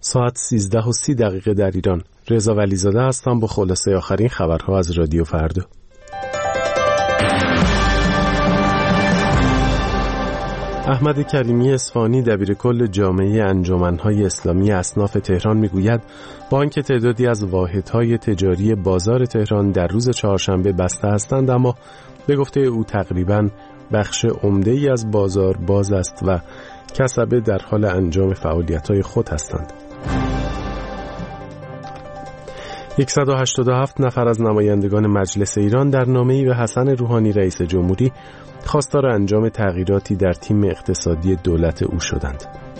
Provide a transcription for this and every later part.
ساعت 13:30 در ایران. رضا ولیزاده هستم با خلاصه آخرین خبرها از رادیو فردا. احمد کریمی اصفهانی دبیرکل جامعه انجمن‌های اسلامی اصناف تهران میگوید با اینکه تعدادی از واحدهای تجاری بازار تهران در روز چهارشنبه بسته هستند، اما به گفته او تقریباً بخش عمده‌ای از بازار باز است و کسبه در حال انجام فعالیت‌های خود هستند. 187 نفر از نمایندگان مجلس ایران در نامه‌ای به حسن روحانی رئیس جمهوری خواستار انجام تغییراتی در تیم اقتصادی دولت او شدند.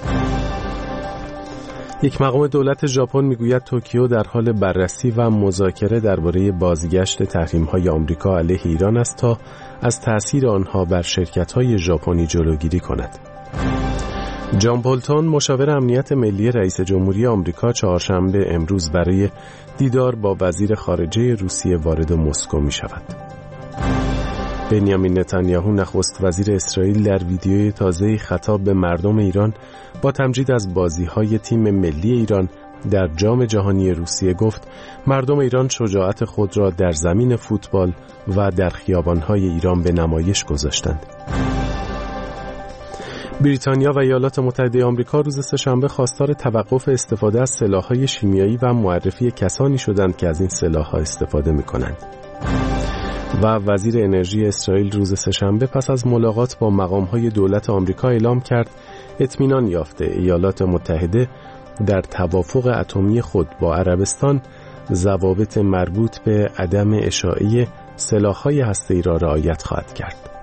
یک مقام دولت ژاپن میگوید توکیو در حال بررسی و مذاکره درباره بازگشت تحریم‌های آمریکا علیه ایران است تا از تأثیر آنها بر شرکت‌های ژاپنی جلوگیری کند. جان بولتون مشاور امنیت ملی رئیس جمهوری آمریکا چهارشنبه امروز برای دیدار با وزیر خارجه روسیه وارد مسکو می شود. بنیامین نتانیاهو نخست وزیر اسرائیل در ویدیوی تازه‌ای خطاب به مردم ایران با تمجید از بازی‌های تیم ملی ایران در جام جهانی روسیه گفت مردم ایران شجاعت خود را در زمین فوتبال و در خیابان‌های ایران به نمایش گذاشتند. بریتانیا و ایالات متحده آمریکا روز سه‌شنبه خواستار توقف استفاده از سلاح‌های شیمیایی و معرفی کسانی شدند که از این سلاح‌ها استفاده می‌کنند. و وزیر انرژی اسرائیل روز سه‌شنبه پس از ملاقات با مقام‌های دولت آمریکا اعلام کرد اطمینان یافته ایالات متحده در توافق اتمی خود با عربستان ضوابط مربوط به عدم اشاعه سلاح‌های هسته‌ای را رعایت خواهد کرد.